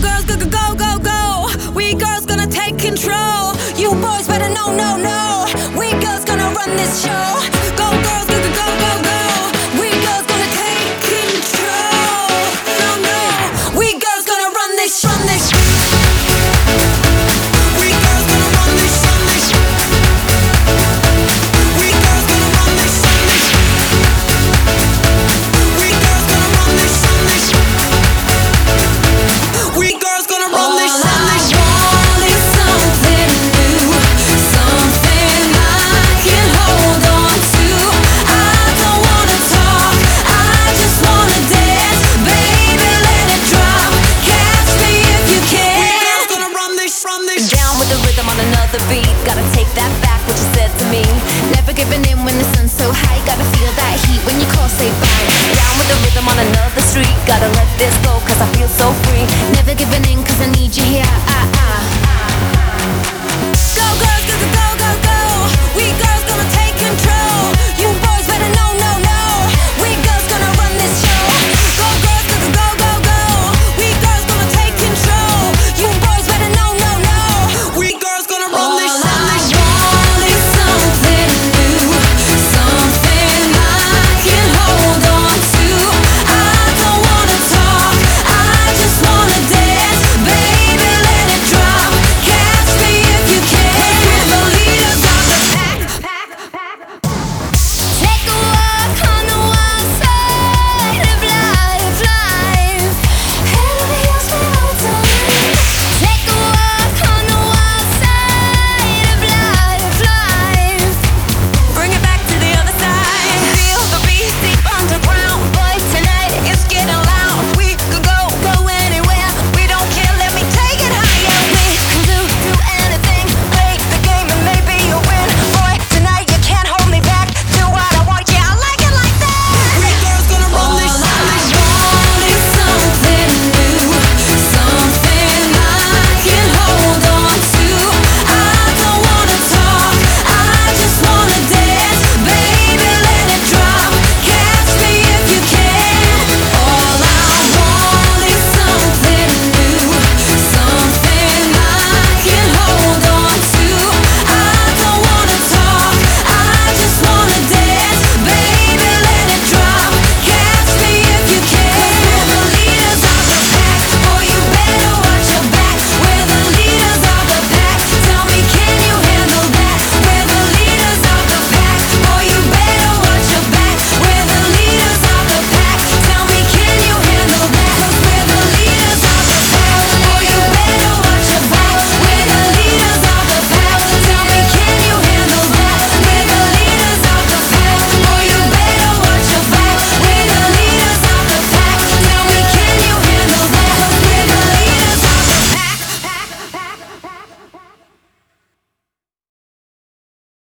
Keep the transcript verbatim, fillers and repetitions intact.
girls, go, go, go, go, go. We girls gonna take control. You boys better know, no, no. We girls gonna run this show. Go girls, go, go, go, go, go. We girls gonna take control. No, no. We girls gonna run this, run this. We girls gonna run this, run this. We girls gonna run this, run this. We girls gonna run this, run this. We girls gonna run this, run this. All I want is something new, something I can hold on to. I don't wanna talk, I just wanna dance. Baby, let it drop, catch me if you can. We girls gonna run this, run this. Down with the rhythm on another beat. Gotta take that back, what you said to me. Never giving in when the sun's so high. Gotta feel that heat when you call, say bye. Down with the rhythm on another street. Gotta let this go, cause I feel so free. Never giving in cause I need you here.